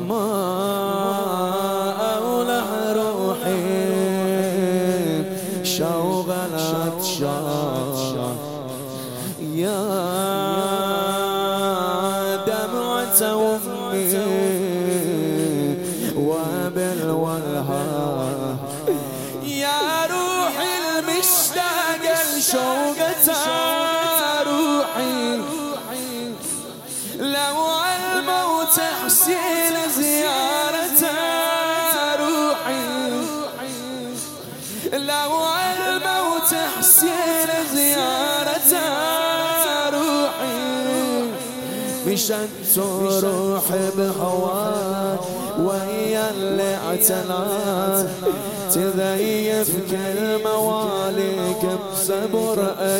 ما أولع روحي شوق العطشان يا دمعة أمي وبالولهان يا روحي المشتاق لشوقة روحي لو الموت حسين زيارة روحي لو الموت حسين زيارة روحي مشت روحي بهواك ويا اللي اعتناك تذيف كل مواليك بصبر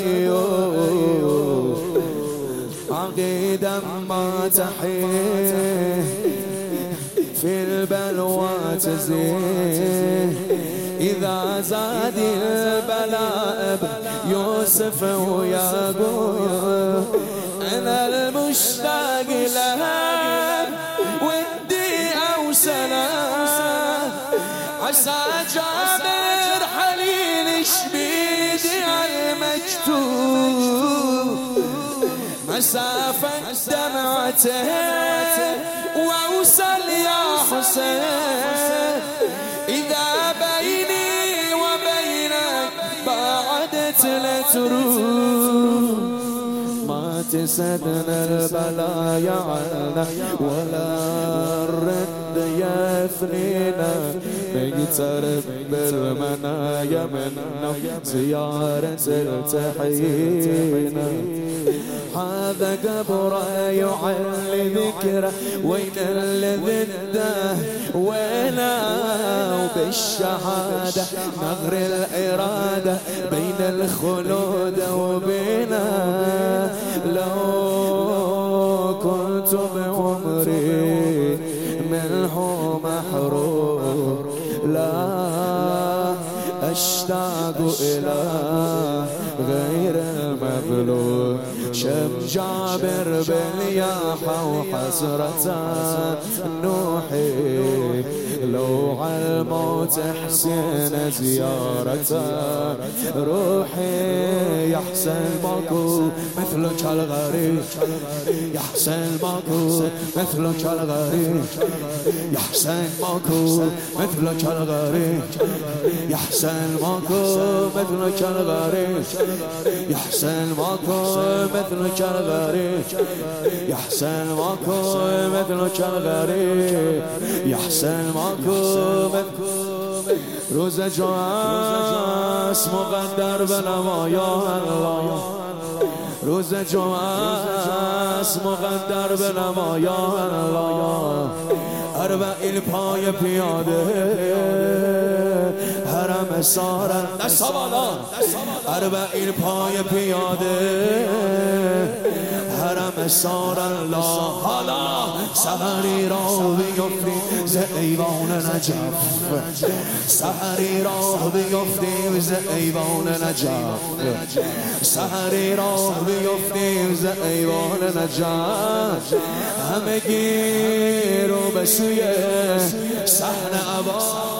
أيوب عقيدا ما تحيه في البلوى تزيه إذا زاد البلاء يوسف ويعقوب أنا المشتاق لها ودي أوصلها عسى جابر حليل شبيدي المكتوب مسافة دمعته وأوصل يا حسين إذا بيني وبينك بعدت لتروح ما تسدنا البلايا عنا ولا الرد يثنينا نقترب بالمنايا منا زيارة التحينا هذا قبره يعلي ذكره وين اللي ضده وينه وبالشهادة نغر الإرادة بين الخلود وبينه لو كنت بعمري منه محروم لا أشتاق إلى غير المغلوب شم جابر بالياحة وحسرة نوحي لو عالموت حسين زيارته روحي يا حسين ماكو مثلك الغريب يا حسين ماكو مثلك الغريب يا حسين ماكو مثلك الغريب يا حسين ماكو مثلك الغريب يا حسين ماكو مثلك الغريب يا حسين ماكو مثلك الغريب يا حسين ماكو روز جواس مقدر بنما يا الله روز جواس مقدر بنما يا الله اربعین پای پیاده حرم سارن دست بالا اربعین پای پیاده حرم سارن لا حالا سحری را بیفتیم ز ایوان نجف سحری را بیفتیم ز ایوان نجف سحری را بیفتیم ز ایوان نجف همگی رو به سوی صحن عباس